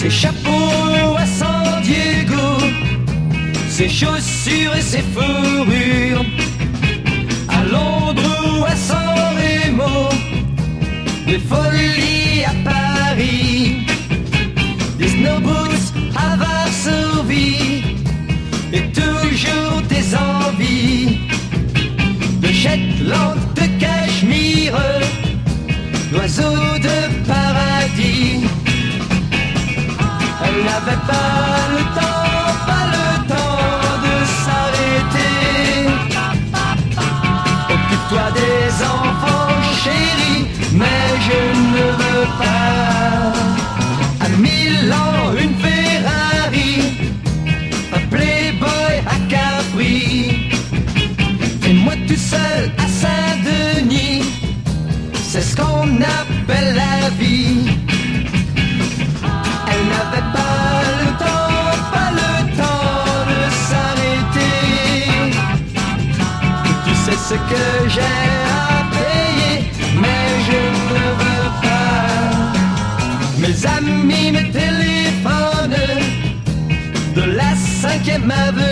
Ses chapeaux à San Diego, ses chaussures et ses fourrures. À Londres ou à San Remo, des folies à Paris, des snowboots à Varsovie, et toujours des envies de Shetland, de Cachemire, d'oiseaux de paradis. Elle n'avait pas le temps de s'arrêter. Occupe-toi des enfants, chérie, mais je ne veux pas. À Milan, une Ferrari, un Playboy à Capri, et moi tout seul à Saint-Denis. C'est ce qu'on appelle la vie. Elle n'avait pas le temps de s'arrêter. Tu sais ce que j'ai à payer, mais je ne veux pas. Mes amis me téléphonent de la 5e avenue.